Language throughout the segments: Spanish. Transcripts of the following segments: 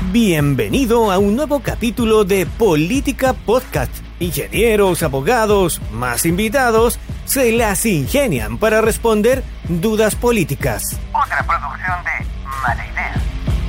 Bienvenido a un nuevo capítulo de Política Podcast. Ingenieros, abogados, más invitados, se las ingenian para responder dudas políticas. Otra producción de Mala Idea.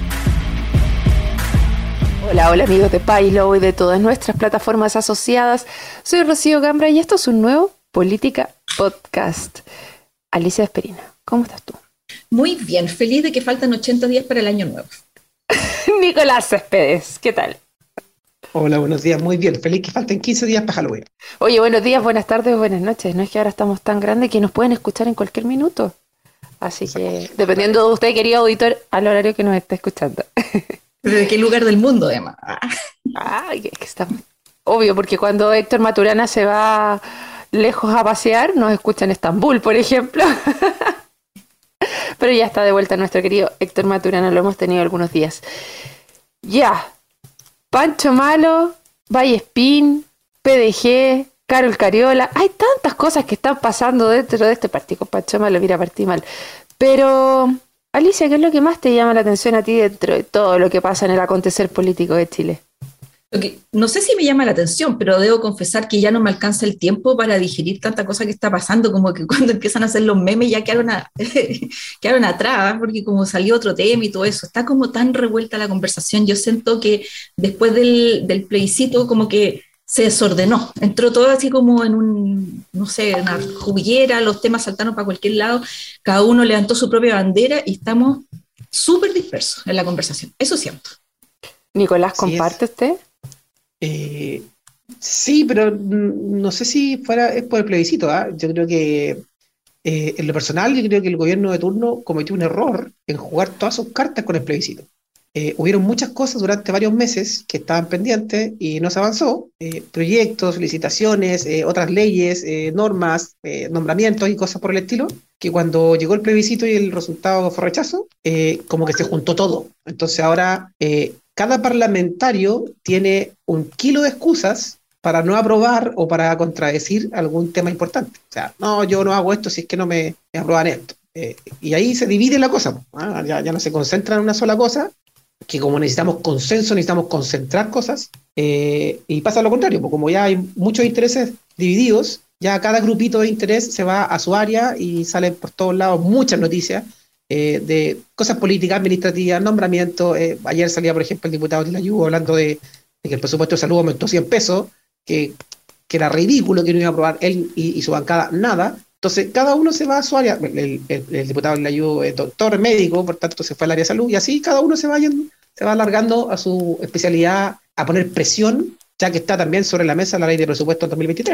Hola amigos de Pailo y de todas nuestras plataformas asociadas. Soy Rocío Gambra y esto es un nuevo Política Podcast. Alicia Esperina, ¿cómo estás tú? Muy bien, feliz de que faltan 80 días para el año nuevo. Nicolás Céspedes, ¿qué tal? Hola, buenos días, muy bien. Feliz que falten 15 días para Halloween. Oye, buenos días, buenas tardes, buenas noches. No es que ahora estamos tan grandes que nos pueden escuchar en cualquier minuto. Así que, dependiendo de usted, querido auditor, al horario que nos esté escuchando. ¿Pero de qué lugar del mundo, además? Ay, que está obvio, porque cuando Héctor Maturana se va lejos a pasear, nos escucha en Estambul, por ejemplo. Pero ya está de vuelta nuestro querido Héctor Maturana, lo hemos tenido algunos días. Ya, Pancho Malo, Vallespín, PDG, Carol Cariola, hay tantas cosas que están pasando dentro de este partido. Pancho Malo, mira, partí mal. Pero, Alicia, ¿qué es lo que más te llama la atención a ti dentro de todo lo que pasa en el acontecer político de Chile? No sé si me llama la atención, pero debo confesar que ya no me alcanza el tiempo para digerir tanta cosa que está pasando, como que cuando empiezan a hacer los memes ya quedaron atrás, porque como salió otro tema y todo eso, está como tan revuelta la conversación. Yo siento que después del plebiscito como que se desordenó, entró todo así como en una juguera, los temas saltaron para cualquier lado, cada uno levantó su propia bandera y estamos súper dispersos en la conversación, eso siento. Nicolás, ¿comparte usted? Sí, pero no sé si es por el plebiscito. Yo creo que en lo personal, yo creo que el gobierno de turno cometió un error en jugar todas sus cartas con el plebiscito. Hubieron muchas cosas durante varios meses que estaban pendientes y no se avanzó. Proyectos, licitaciones, otras leyes, normas, nombramientos y cosas por el estilo, que cuando llegó el plebiscito y el resultado fue rechazo, como que se juntó todo. Entonces ahora cada parlamentario tiene un kilo de excusas para no aprobar o para contradecir algún tema importante. O sea, no, yo no hago esto si es que no me aprueban esto. Y ahí se divide la cosa. Ya no se concentra en una sola cosa, que como necesitamos consenso, necesitamos concentrar cosas, y pasa lo contrario, porque como ya hay muchos intereses divididos, ya cada grupito de interés se va a su área y salen por todos lados muchas noticias de cosas políticas, administrativas, nombramientos. Ayer salía, por ejemplo, el diputado Tilayú hablando de que el presupuesto de salud aumentó 100 pesos, que era ridículo, que no iba a aprobar él y su bancada nada. Entonces, cada uno se va a su área. El diputado Tilayú es doctor médico, por tanto se fue al área de salud, y así cada uno se va alargando a su especialidad, a poner presión, ya que está también sobre la mesa la ley de presupuesto 2023.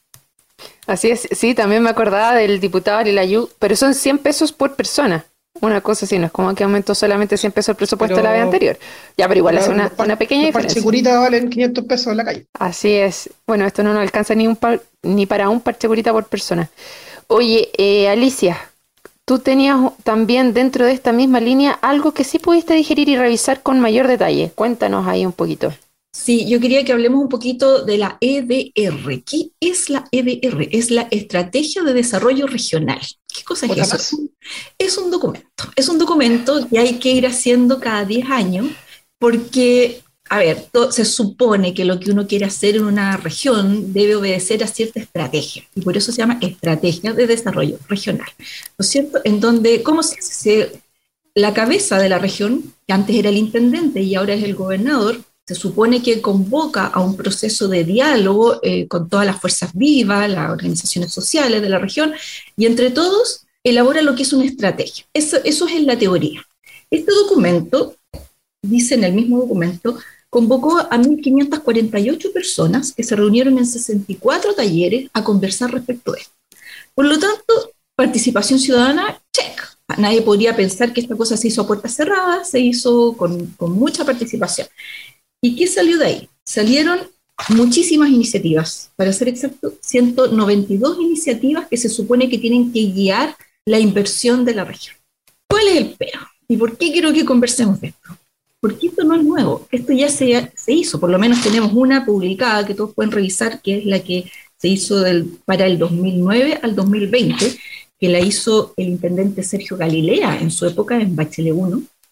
Así es, sí, también me acordaba del diputado Tilayú, pero son 100 pesos por persona. Una cosa así, no es como que aumentó solamente 100 pesos el presupuesto de la vez anterior. Ya, pero igual hace una pequeña diferencia. Los parchecuritas valen 500 pesos en la calle. Así es. Bueno, esto no nos alcanza ni para un parchecurita por persona. Oye, Alicia, tú tenías también dentro de esta misma línea algo que sí pudiste digerir y revisar con mayor detalle. Cuéntanos ahí un poquito. Sí, yo quería que hablemos un poquito de la EDR. ¿Qué es la EDR? Es la Estrategia de Desarrollo Regional. ¿Qué cosa es eso? Es un documento. Es un documento que hay que ir haciendo cada 10 años porque, a ver, se supone que lo que uno quiere hacer en una región debe obedecer a cierta estrategia. Y por eso se llama Estrategia de Desarrollo Regional. ¿No es cierto? En donde, ¿cómo se hace? La cabeza de la región, que antes era el intendente y ahora es el gobernador, se supone que convoca a un proceso de diálogo con todas las fuerzas vivas, las organizaciones sociales de la región, y entre todos elabora lo que es una estrategia. Eso es en la teoría. Este documento, dice en el mismo documento, convocó a 1.548 personas que se reunieron en 64 talleres a conversar respecto de esto. Por lo tanto, participación ciudadana, check. Nadie podría pensar que esta cosa se hizo a puertas cerradas, se hizo con mucha participación. ¿Y qué salió de ahí? Salieron muchísimas iniciativas, para ser exacto, 192 iniciativas que se supone que tienen que guiar la inversión de la región. ¿Cuál es el pero? ¿Y por qué quiero que conversemos de esto? Porque esto no es nuevo, esto ya se hizo, por lo menos tenemos una publicada que todos pueden revisar, que es la que se hizo para el 2009 al 2020, que la hizo el intendente Sergio Galilea en su época en Bachelet 1,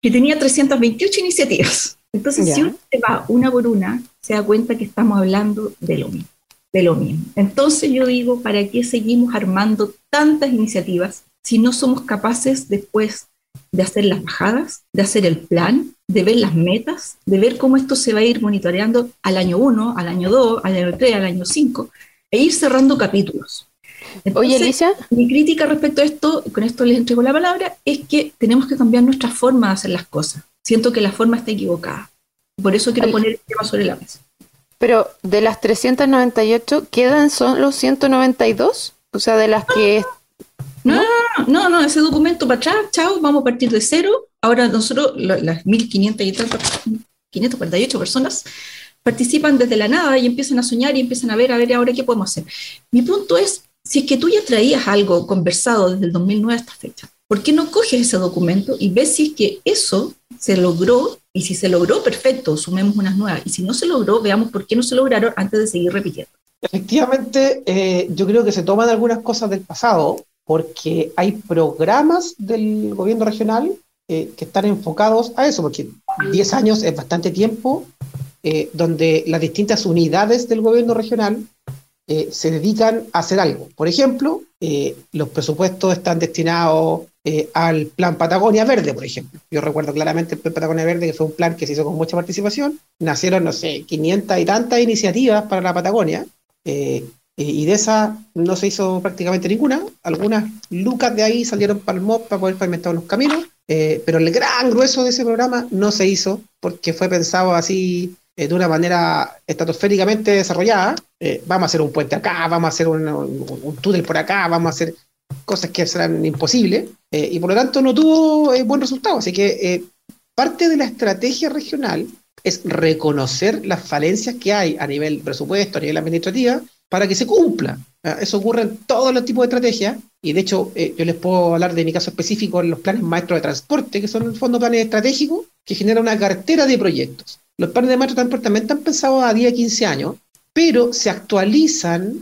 que tenía 328 iniciativas. Entonces, Ya. si uno se va una por una, se da cuenta que estamos hablando de lo mismo, de lo mismo. Entonces yo digo, ¿para qué seguimos armando tantas iniciativas si no somos capaces después de hacer las bajadas, de hacer el plan, de ver las metas, de ver cómo esto se va a ir monitoreando al año 1, al año 2, al año 3, al año 5, e ir cerrando capítulos? Entonces, Oye, Alicia, mi crítica respecto a esto, y con esto les entrego la palabra, es que tenemos que cambiar nuestra forma de hacer las cosas. Siento que la forma está equivocada. Por eso quiero poner el tema sobre la mesa. pero de las 398, ¿quedan solo 192? O sea, de las que... No, ese documento para atrás, chao, vamos a partir de cero. Ahora nosotros, las 1.500 y tantas, 548 personas, participan desde la nada y empiezan a soñar y empiezan a ver ahora qué podemos hacer. Mi punto es, si es que tú ya traías algo conversado desde el 2009 a esta fecha, ¿por qué no coges ese documento y ves si es que eso se logró? Y si se logró, perfecto, sumemos unas nuevas. Y si no se logró, veamos por qué no se lograron antes de seguir repitiendo. Efectivamente, yo creo que se toman algunas cosas del pasado porque hay programas del gobierno regional que están enfocados a eso, porque 10 años es bastante tiempo donde las distintas unidades del gobierno regional se dedican a hacer algo. Por ejemplo, los presupuestos están destinados al Plan Patagonia Verde, por ejemplo. Yo recuerdo claramente el Plan Patagonia Verde, que fue un plan que se hizo con mucha participación. Nacieron, no sé, 500 y tantas iniciativas para la Patagonia, y de esas no se hizo prácticamente ninguna. Algunas lucas de ahí salieron para el MOP para poder pavimentar los caminos, pero el gran grueso de ese programa no se hizo porque fue pensado así de una manera estratosféricamente desarrollada. Vamos a hacer un puente acá, vamos a hacer un túnel por acá, vamos a hacer cosas que serán imposibles, y por lo tanto no tuvo buen resultado. Así que parte de la estrategia regional es reconocer las falencias que hay a nivel presupuesto, a nivel administrativa, para que se cumpla. Eso ocurre en todos los tipos de estrategias, y de hecho yo les puedo hablar de mi caso específico en los planes maestros de transporte, que son en el fondo planes estratégicos que generan una cartera de proyectos. Los planes de maestros de transporte también están pensados a 10, 15 años, pero se actualizan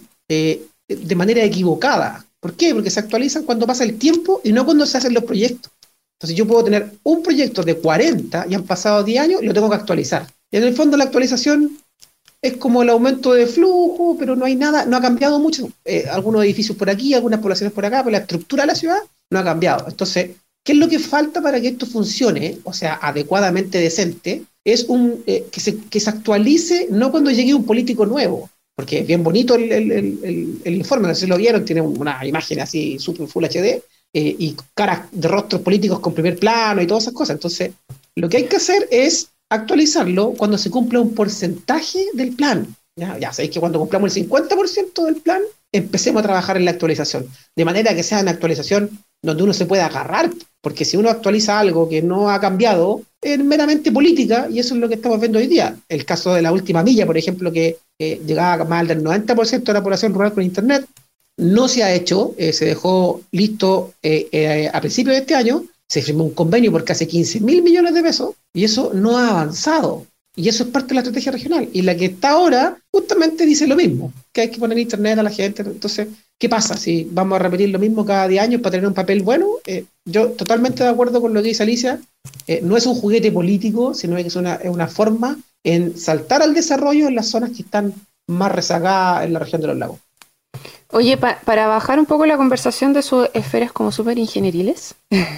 de manera equivocada. ¿Por qué? Porque se actualizan cuando pasa el tiempo y no cuando se hacen los proyectos. Entonces yo puedo tener un proyecto de 40 y han pasado 10 años y lo tengo que actualizar. Y en el fondo la actualización es como el aumento de flujo, pero no hay nada, no ha cambiado mucho. Algunos edificios por aquí, algunas poblaciones por acá, pero la estructura de la ciudad no ha cambiado. Entonces, ¿qué es lo que falta para que esto funcione, o sea, adecuadamente decente? Es que se actualice no cuando llegue un político nuevo, porque es bien bonito el informe, no sé si lo vieron, tiene una imagen así super full HD, y caras de rostros políticos con primer plano y todas esas cosas. Entonces, lo que hay que hacer es actualizarlo cuando se cumpla un porcentaje del plan. Ya sabéis que cuando cumplamos el 50% del plan, empecemos a trabajar en la actualización, de manera que sea una actualización donde uno se pueda agarrar, porque si uno actualiza algo que no ha cambiado, es meramente política, y eso es lo que estamos viendo hoy día. El caso de la última milla, por ejemplo, que llegaba a más del 90% de la población rural con internet, no se ha hecho, se dejó listo a principios de este año, se firmó un convenio por casi 15.000 millones de pesos, y eso no ha avanzado. Y eso es parte de la estrategia regional. Y la que está ahora justamente dice lo mismo, que hay que poner internet a la gente. Entonces, ¿qué pasa si vamos a repetir lo mismo cada 10 años para tener un papel bueno? Yo totalmente de acuerdo con lo que dice Alicia. No es un juguete político, sino que es una forma en saltar al desarrollo en las zonas que están más rezagadas en la región de los lagos. Oye, para bajar un poco la conversación de sus esferas como súper ingenieriles,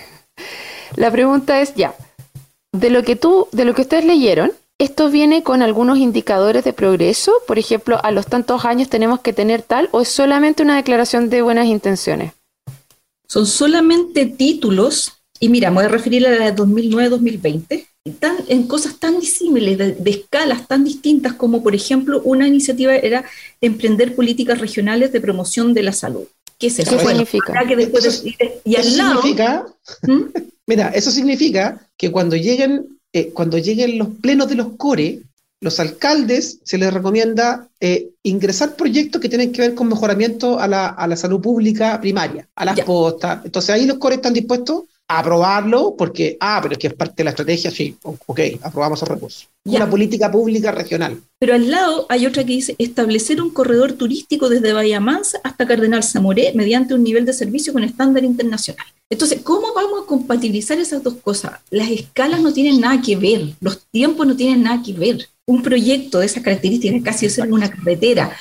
la pregunta es ya, de lo que ustedes leyeron, ¿esto viene con algunos indicadores de progreso? Por ejemplo, a los tantos años tenemos que tener tal, ¿o es solamente una declaración de buenas intenciones? Son solamente títulos, y mira, me voy a referir a la de 2009-2020, en cosas tan disímiles, de escalas tan distintas, como por ejemplo una iniciativa era emprender políticas regionales de promoción de la salud. ¿Qué es eso? ¿Qué significa? Que después y al lado, mira, eso significa que cuando lleguen los plenos de los CORE, los alcaldes se les recomienda ingresar proyectos que tienen que ver con mejoramiento a la salud pública primaria, a las postas. Entonces ahí los CORE están dispuestos aprobarlo porque, pero es que es parte de la estrategia, sí, ok, aprobamos el recurso. Ya. Una política pública regional. Pero al lado hay otra que dice establecer un corredor turístico desde Bahía Mansa hasta Cardenal Zamoré mediante un nivel de servicio con estándar internacional. Entonces, ¿cómo vamos a compatibilizar esas dos cosas? Las escalas no tienen nada que ver, los tiempos no tienen nada que ver. Un proyecto de esas características, casi es una carretera,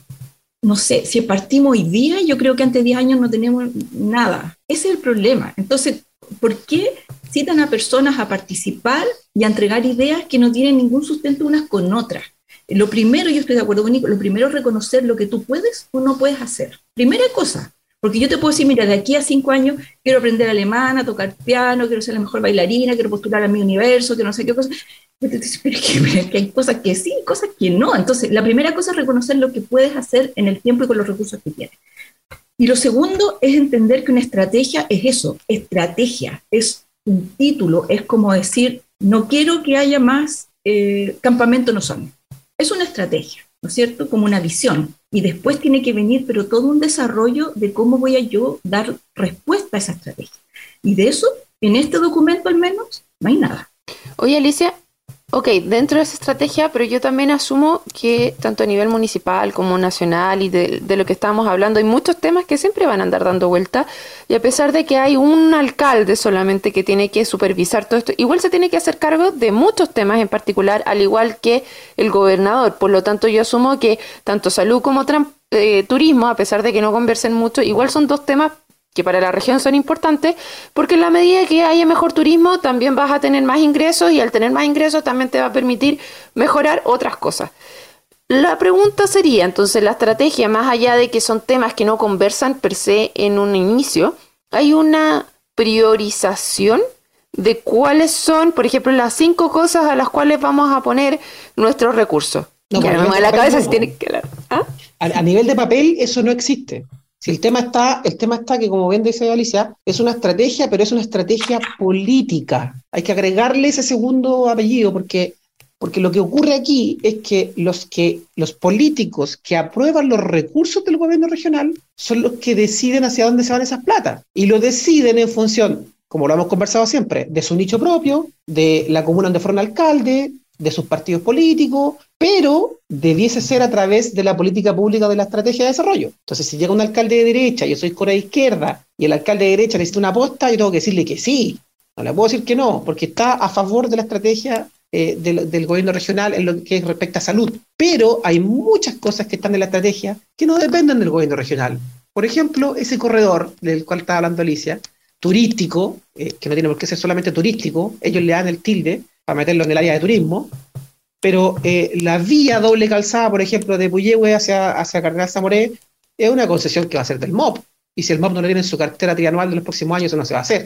no sé, si partimos hoy día, yo creo que antes de 10 años no tenemos nada. Ese es el problema. Entonces, ¿por qué citan a personas a participar y a entregar ideas que no tienen ningún sustento unas con otras? Lo primero, yo estoy de acuerdo con Nico, lo primero es reconocer lo que tú puedes o no puedes hacer. Primera cosa, porque yo te puedo decir, mira, de aquí a 5 años quiero aprender alemán, a tocar piano, quiero ser la mejor bailarina, quiero postular a mi universo, que no sé qué cosa. Pero es que hay cosas que sí, cosas que no. Entonces, la primera cosa es reconocer lo que puedes hacer en el tiempo y con los recursos que tienes. Y lo segundo es entender que una estrategia es eso, estrategia, es un título, es como decir, no quiero que haya más campamento no son. Es una estrategia, ¿no es cierto? Como una visión. Y después tiene que venir, pero todo un desarrollo de cómo voy a yo dar respuesta a esa estrategia. Y de eso, en este documento al menos, no hay nada. Oye, Alicia, ok, dentro de esa estrategia, pero yo también asumo que tanto a nivel municipal como nacional y de lo que estábamos hablando, hay muchos temas que siempre van a andar dando vuelta, y a pesar de que hay un alcalde solamente que tiene que supervisar todo esto, igual se tiene que hacer cargo de muchos temas en particular, al igual que el gobernador. Por lo tanto, yo asumo que tanto salud como turismo, a pesar de que no conversen mucho, igual son dos temas que para la región son importantes, porque en la medida que haya mejor turismo, también vas a tener más ingresos, y al tener más ingresos también te va a permitir mejorar otras cosas. La pregunta sería, entonces, la estrategia, más allá de que son temas que no conversan per se en un inicio, ¿hay una priorización de cuáles son, por ejemplo, las 5 cosas a las cuales vamos a poner nuestros recursos? No, ya pero me mueve la cabeza no. si tiene que... ¿Ah? A nivel de papel, eso no existe. Si el tema está que, como bien dice Alicia, es una estrategia, pero es una estrategia política. Hay que agregarle ese segundo apellido, porque lo que ocurre aquí es que los políticos que aprueban los recursos del gobierno regional son los que deciden hacia dónde se van esas platas. Y lo deciden en función, como lo hemos conversado siempre, de su nicho propio, de la comuna donde fueron alcalde, de sus partidos políticos, pero debiese ser a través de la política pública de la estrategia de desarrollo. Entonces, si llega un alcalde de derecha, yo soy cora de izquierda, y el alcalde de derecha necesita una posta, yo tengo que decirle que sí. No le puedo decir que no, porque está a favor de la estrategia del gobierno regional en lo que respecta a salud. Pero hay muchas cosas que están en la estrategia que no dependen del gobierno regional. Por ejemplo, ese corredor del cual estaba hablando Alicia, turístico, que no tiene por qué ser solamente turístico, ellos le dan el tilde para meterlo en el área de turismo, pero la vía doble calzada, por ejemplo, de Puyehue hacia Cardenal Zamoré, es una concesión que va a ser del MOP, y si el MOP no lo tiene en su cartera trianual de los próximos años, eso no se va a hacer.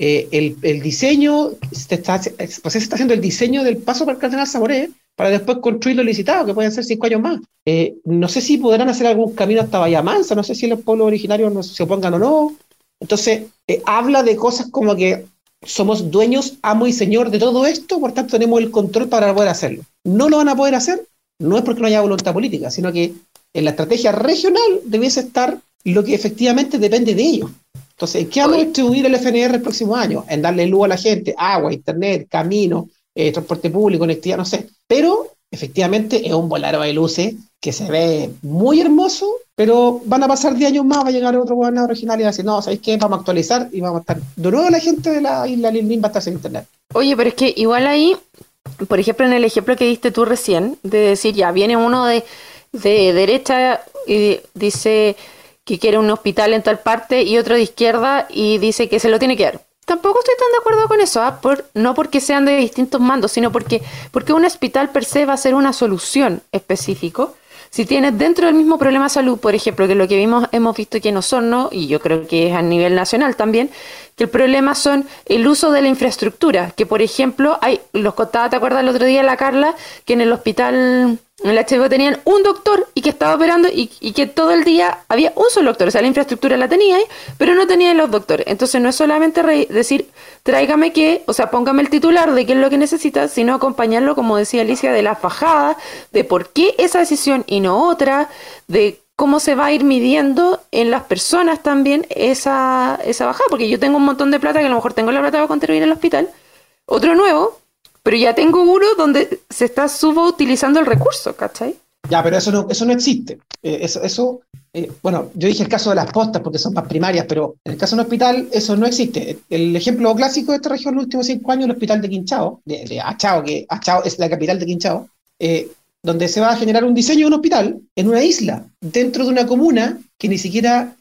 El diseño, se está haciendo el diseño del paso para el Cardenal Zamoré, para después construirlo licitado, que pueden ser 5 años más. No sé si podrán hacer algún camino hasta Bahía Mansa, no sé si los pueblos originarios se opongan o no. Entonces, habla de cosas como que somos dueños, amo y señor de todo esto, por tanto tenemos el control para poder hacerlo. No lo van a poder hacer, no es porque no haya voluntad política, sino que en la estrategia regional debiese estar lo que efectivamente depende de ellos. Entonces, ¿en qué vamos a distribuir el FNR el próximo año? En darle luz a la gente, agua, internet, camino, transporte público, conectividad, no sé. Pero efectivamente es un volaro de luces que se ve muy hermoso, pero van a pasar 10 años más, va a llegar otro gobernador regional y va a decir, no, ¿sabéis qué? Vamos a actualizar y vamos a estar, de nuevo la gente de la isla Lindín va a estar sin internet. Oye, pero es que igual ahí, por ejemplo, en el ejemplo que diste tú recién, de decir, ya, viene uno de derecha y dice que quiere un hospital en tal parte, y otro de izquierda y dice que se lo tiene que dar. Tampoco estoy tan de acuerdo con eso, no porque sean de distintos mandos, sino porque un hospital per se va a ser una solución específica. Si tienes dentro del mismo problema de salud, por ejemplo, que lo que hemos visto que en Osorno, y yo creo que es a nivel nacional también, que el problema son el uso de la infraestructura, que por ejemplo, los contaba, ¿te acuerdas el otro día la Carla? Que en el hospital, en el HVO tenían un doctor y que estaba operando y que todo el día había un solo doctor, o sea, la infraestructura la tenía ahí, pero no tenían los doctores. Entonces no es solamente decir, tráigame póngame el titular de qué es lo que necesita, sino acompañarlo, como decía Alicia, de la fajada, de por qué esa decisión y no otra, de cómo se va a ir midiendo en las personas también esa bajada, porque yo tengo un montón de plata, que a lo mejor tengo la plata para contribuir al hospital, otro nuevo, pero ya tengo uno donde se está subutilizando el recurso, ¿cachai? Ya, pero eso no existe. Bueno, yo dije el caso de las postas porque son más primarias, pero en el caso de un hospital eso no existe. El ejemplo clásico de esta región en los últimos 5 años es el hospital de Quinchao, de Achao, que Achao es la capital de Quinchao, donde se va a generar un diseño de un hospital en una isla, dentro de una comuna que ni siquiera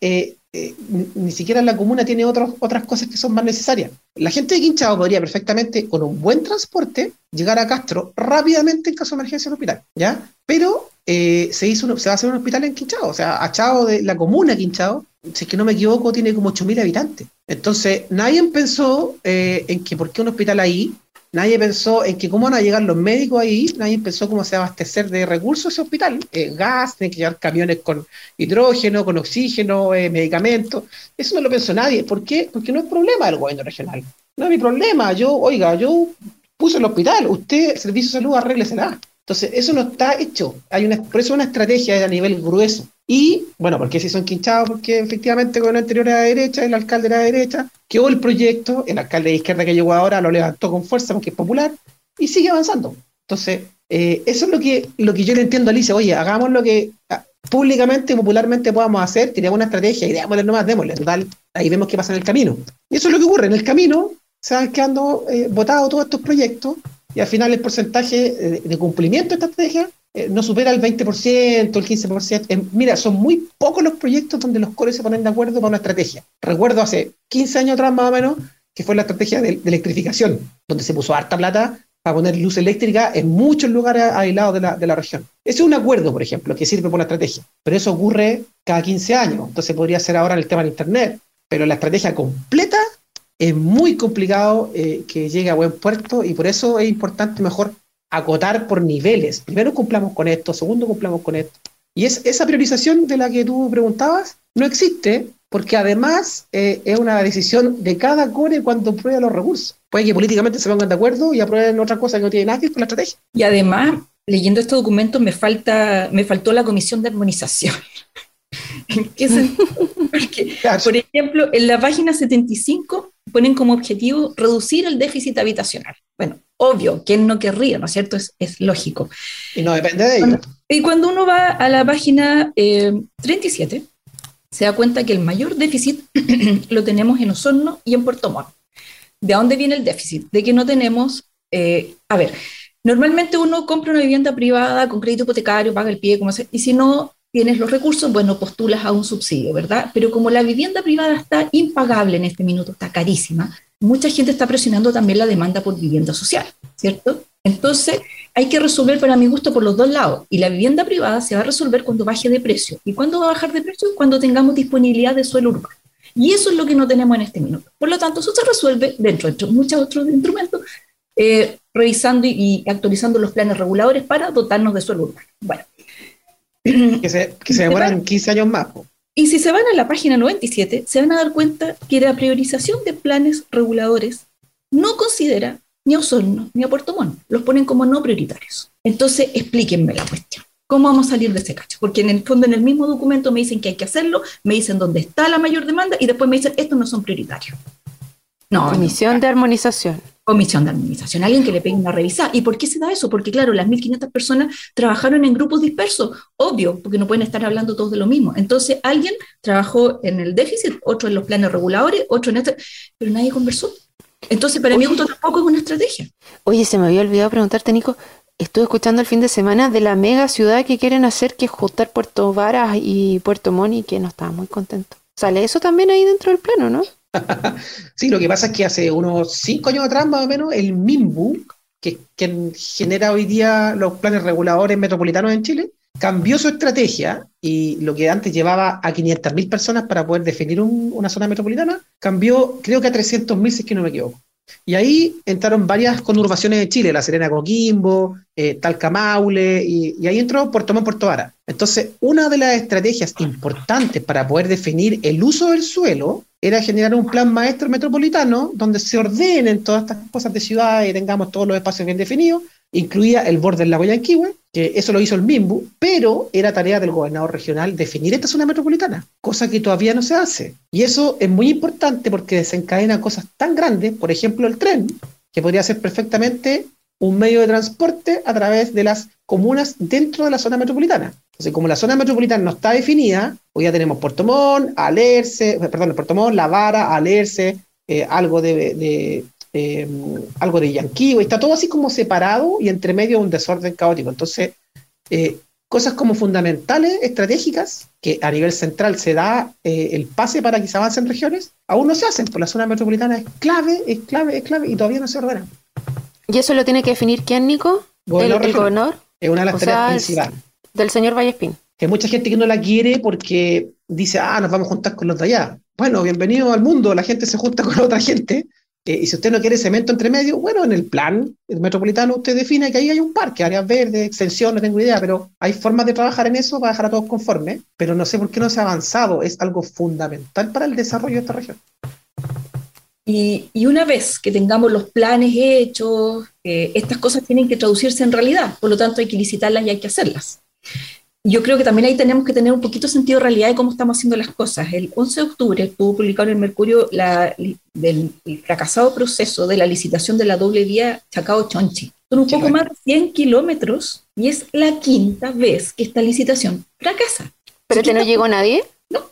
la comuna tiene otras cosas que son más necesarias. La gente de Quinchao podría perfectamente, con un buen transporte, llegar a Castro rápidamente en caso de emergencia en el hospital, ¿ya? Pero se va a hacer un hospital en Quinchao, o sea, Achao, de la comuna Quinchao, si es que no me equivoco, tiene como 8.000 habitantes. Entonces, nadie pensó en que por qué un hospital ahí, nadie pensó en que cómo van a llegar los médicos ahí, nadie pensó cómo se va a abastecer de recursos ese hospital, gas, tiene que llegar camiones con hidrógeno, con oxígeno, medicamentos. Eso no lo pensó nadie. ¿Por qué? Porque no es problema del gobierno regional. No es mi problema. Yo puse el hospital, usted, Servicio de Salud, arréglesela. Entonces, eso no está hecho. Por eso una estrategia a nivel grueso. Y, bueno, ¿por qué se hizo en Quinchao? Porque efectivamente el gobierno anterior era de derecha, el alcalde era de derecha, quedó el proyecto, el alcalde de izquierda que llegó ahora lo levantó con fuerza porque es popular, y sigue avanzando. Entonces, eso es lo que yo le entiendo a Alicia. Oye, hagamos lo que públicamente y popularmente podamos hacer, tiremos una estrategia y démosle. Total, ahí vemos qué pasa en el camino. Y eso es lo que ocurre. En el camino se van quedando votados todos estos proyectos, y al final el porcentaje de cumplimiento de esta estrategia no supera el 20%, el 15%. Mira, son muy pocos los proyectos donde los coles se ponen de acuerdo para una estrategia. Recuerdo hace 15 años atrás más o menos, que fue la estrategia de electrificación, donde se puso harta plata para poner luz eléctrica en muchos lugares aislados de la región. Ese es un acuerdo, por ejemplo, que sirve por la estrategia, pero eso ocurre cada 15 años, entonces podría ser ahora en el tema del Internet, pero la estrategia completa es muy complicado que llegue a buen puerto, y por eso es importante mejor acotar por niveles. Primero cumplamos con esto, segundo cumplamos con esto. Y esa priorización de la que tú preguntabas no existe, porque además es una decisión de cada core cuando prueba los recursos. Puede que políticamente se pongan de acuerdo y aprueben otra cosa que no tiene nada que ver con la estrategia. Y además, leyendo este documento, me faltó la comisión de armonización. ¿En qué sentido? Porque, por ejemplo, en la página 75 ponen como objetivo reducir el déficit habitacional. Bueno, obvio, ¿quién no querría, no es cierto? Es lógico. Y no depende de ello. Y cuando uno va a la página 37, se da cuenta que el mayor déficit lo tenemos en Osorno y en Puerto Montt. ¿De dónde viene el déficit? De que no tenemos... normalmente uno compra una vivienda privada con crédito hipotecario, paga el pie, como sea, y si no tienes los recursos, bueno, postulas a un subsidio, ¿verdad? Pero como la vivienda privada está impagable en este minuto, está carísima, mucha gente está presionando también la demanda por vivienda social, ¿cierto? Entonces, hay que resolver, para mi gusto, por los dos lados. Y la vivienda privada se va a resolver cuando baje de precio. ¿Y cuándo va a bajar de precio? Cuando tengamos disponibilidad de suelo urbano. Y eso es lo que no tenemos en este minuto. Por lo tanto, eso se resuelve dentro de muchos otros instrumentos, revisando y actualizando los planes reguladores para dotarnos de suelo urbano. Bueno. Que se demoran 15 años más. Y si se van a la página 97, se van a dar cuenta que la priorización de planes reguladores no considera ni a Osorno ni a Puerto Montt. Los ponen como no prioritarios. Entonces, explíquenme la cuestión. ¿Cómo vamos a salir de ese cacho? Porque en el fondo, en el mismo documento me dicen que hay que hacerlo, me dicen dónde está la mayor demanda y después me dicen estos no son prioritarios. Comisión de armonización. Comisión de armonización, alguien que le pegue una revisada. ¿Y por qué se da eso? Porque claro, las 1.500 personas trabajaron en grupos dispersos, obvio, porque no pueden estar hablando todos de lo mismo. Entonces alguien trabajó en el déficit, otro en los planes reguladores, otro en este, pero nadie conversó. Entonces para mí esto tampoco es una estrategia. Oye, se me había olvidado preguntarte, Nico, estuve escuchando el fin de semana de la mega ciudad que quieren hacer, que es juntar Puerto Varas y Puerto Montt, y que no estaba muy contento. ¿Sale eso también ahí dentro del plano, no? Sí, lo que pasa es que hace unos 5 años atrás, más o menos, el MIMBU, que genera hoy día los planes reguladores metropolitanos en Chile, cambió su estrategia, y lo que antes llevaba a 500.000 personas para poder definir una zona metropolitana, cambió creo que a 300.000, si es que no me equivoco. Y ahí entraron varias conurbaciones de Chile, La Serena, Coquimbo, Talca, Maule, y ahí entró Puerto Montt, Puerto Varas. Entonces, una de las estrategias importantes para poder definir el uso del suelo era generar un plan maestro metropolitano donde se ordenen todas estas cosas de ciudad y tengamos todos los espacios bien definidos, incluía el borde del lago Yanquihue, que eso lo hizo el MIMBU, pero era tarea del gobernador regional definir esta zona metropolitana, cosa que todavía no se hace. Y eso es muy importante porque desencadena cosas tan grandes, por ejemplo el tren, que podría ser perfectamente un medio de transporte a través de las comunas dentro de la zona metropolitana. Entonces, como la zona metropolitana no está definida, hoy ya tenemos Puerto Montt, Puerto Montt, La Vara, Alerce, algo de Yanquihue, está todo así como separado y entre medio un desorden caótico. Entonces, cosas como fundamentales, estratégicas, que a nivel central se da el pase para que se avancen regiones, aún no se hacen, porque la zona metropolitana es clave, y todavía no se ordena. ¿Y eso lo tiene que definir quién, Nico? ¿El gobernador? Es una de las tareas principales. Del señor Vallespín. Hay mucha gente que no la quiere porque dice, nos vamos a juntar con los de allá. Bueno, bienvenido al mundo, la gente se junta con otra gente. Y si usted no quiere cemento entre medio, bueno, en el plan metropolitano usted define que ahí hay un parque, áreas verdes, extensión, no tengo idea, pero hay formas de trabajar en eso para dejar a todos conformes, pero no sé por qué no se ha avanzado, es algo fundamental para el desarrollo de esta región. Y una vez que tengamos los planes hechos, estas cosas tienen que traducirse en realidad, por lo tanto hay que licitarlas y hay que hacerlas. Yo creo que también ahí tenemos que tener un poquito de sentido de realidad de cómo estamos haciendo las cosas. El 11 de octubre estuvo publicado en el Mercurio el fracasado proceso de la licitación de la doble vía Chacao-Chonchi. Son un poco más de 100 kilómetros y es la quinta vez que esta licitación fracasa. ¿Pero que no llegó nadie? No.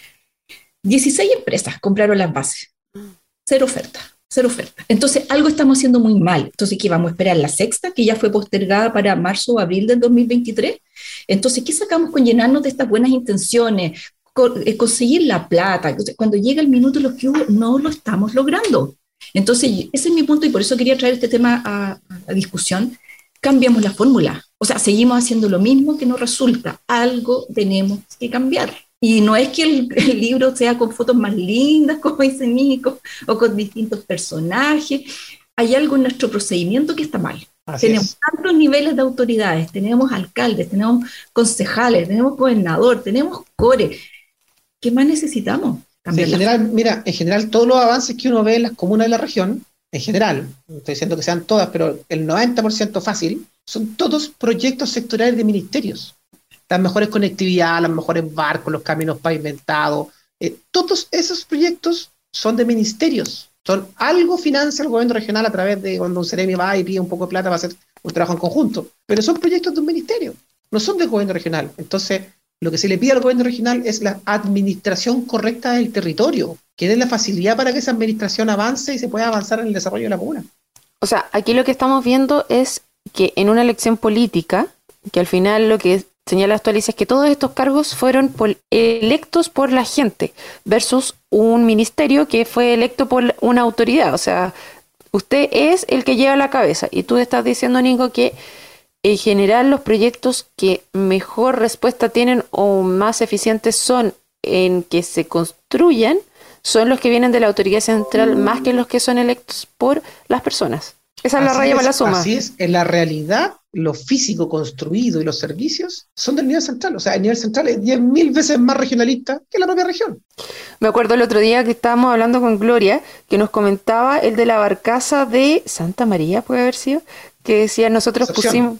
16 empresas compraron las bases. Cero oferta. Entonces, algo estamos haciendo muy mal. Entonces, ¿qué vamos a esperar? La sexta, que ya fue postergada para marzo o abril del 2023. Entonces, ¿qué sacamos con llenarnos de estas buenas intenciones? Conseguir la plata. Entonces, cuando llega el minuto de los que hubo, no lo estamos logrando. Entonces, ese es mi punto y por eso quería traer este tema a discusión. Cambiamos la fórmula. O sea, seguimos haciendo lo mismo que no resulta. Algo tenemos que cambiar. Y no es que el libro sea con fotos más lindas, como dice Nico, o con distintos personajes. Hay algo en nuestro procedimiento que está mal. Tenemos tantos niveles de autoridades, tenemos alcaldes, tenemos concejales, tenemos gobernador, tenemos core. ¿Qué más necesitamos? En general, todos los avances que uno ve en las comunas de la región, en general, no estoy diciendo que sean todas, pero el 90% fácil, son todos proyectos sectoriales de ministerios. Las mejores conectividad, los mejores barcos, los caminos pavimentados, todos esos proyectos son de ministerios. Algo financia el gobierno regional a través de cuando un Ceremi va y pide un poco de plata para hacer un trabajo en conjunto, pero son proyectos de un ministerio, no son del gobierno regional. Entonces, lo que se le pide al gobierno regional es la administración correcta del territorio, que dé la facilidad para que esa administración avance y se pueda avanzar en el desarrollo de la comuna. O sea, aquí lo que estamos viendo es que en una elección política, que al final lo que señala esto, Alicia, es que todos estos cargos fueron electos por la gente versus un ministerio que fue electo por una autoridad. O sea, usted es el que lleva la cabeza y tú estás diciendo, Nico, que en general los proyectos que mejor respuesta tienen o más eficientes son en que se construyan, son los que vienen de la autoridad central más que los que son electos por las personas. Esa es la raya para la suma. Así es, en la realidad, lo físico construido y los servicios son del nivel central. O sea, el nivel central es 10.000 veces más regionalista que la propia región. Me acuerdo el otro día que estábamos hablando con Gloria, que nos comentaba el de la barcaza de Santa María, puede haber sido, que decía nosotros pusimos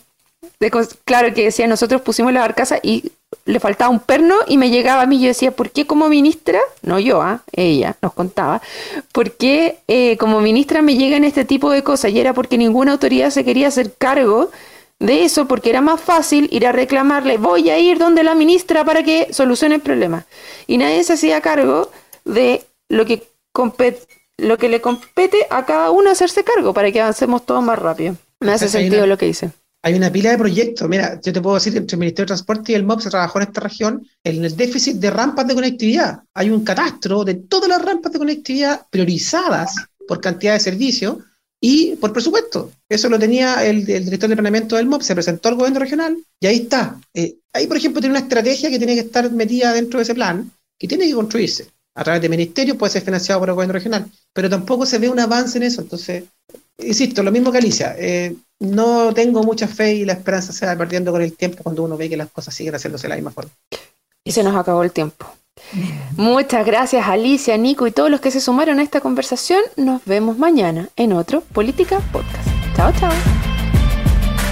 la barcaza y le faltaba un perno y me llegaba a mí, yo decía, ¿por qué como ministra? No yo, ella nos contaba, ¿por qué como ministra me llegan este tipo de cosas? Y era porque ninguna autoridad se quería hacer cargo de eso, porque era más fácil ir a reclamarle, voy a ir donde la ministra para que solucione el problema. Y nadie se hacía cargo de lo que le compete a cada uno hacerse cargo para que avancemos todos más rápido. Me hace sentido lo que dice. Hay una pila de proyectos. Mira, yo te puedo decir que entre el Ministerio de Transporte y el MOP se trabajó en esta región en el déficit de rampas de conectividad. Hay un catastro de todas las rampas de conectividad priorizadas por cantidad de servicios y por presupuesto. Eso lo tenía el director de planeamiento del MOP, se presentó al gobierno regional y ahí está. Ahí, por ejemplo, tiene una estrategia que tiene que estar metida dentro de ese plan, que tiene que construirse a través de ministerios, puede ser financiado por el gobierno regional, pero tampoco se ve un avance en eso. Entonces, insisto, lo mismo que Alicia, no tengo mucha fe y la esperanza se va perdiendo con el tiempo cuando uno ve que las cosas siguen haciéndose de la misma forma. Y se nos acabó el tiempo. Muchas gracias, Alicia, Nico y todos los que se sumaron a esta conversación. Nos vemos mañana en otro Política Podcast. Chao, chao.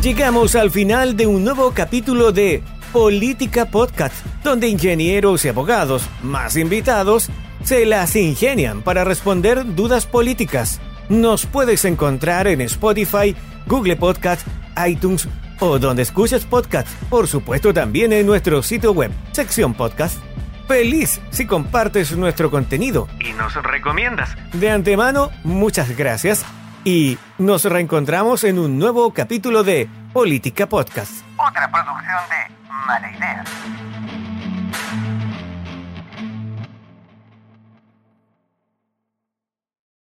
Llegamos al final de un nuevo capítulo de Política Podcast, donde ingenieros y abogados, más invitados, se las ingenian para responder dudas políticas. Nos puedes encontrar en Spotify, Google Podcast, iTunes o donde escuches podcast. Por supuesto también en nuestro sitio web, sección podcast. Feliz si compartes nuestro contenido Y nos recomiendas. de antemano. Muchas gracias y nos reencontramos en un nuevo capítulo de Política Podcast. Otra producción de Mala Idea.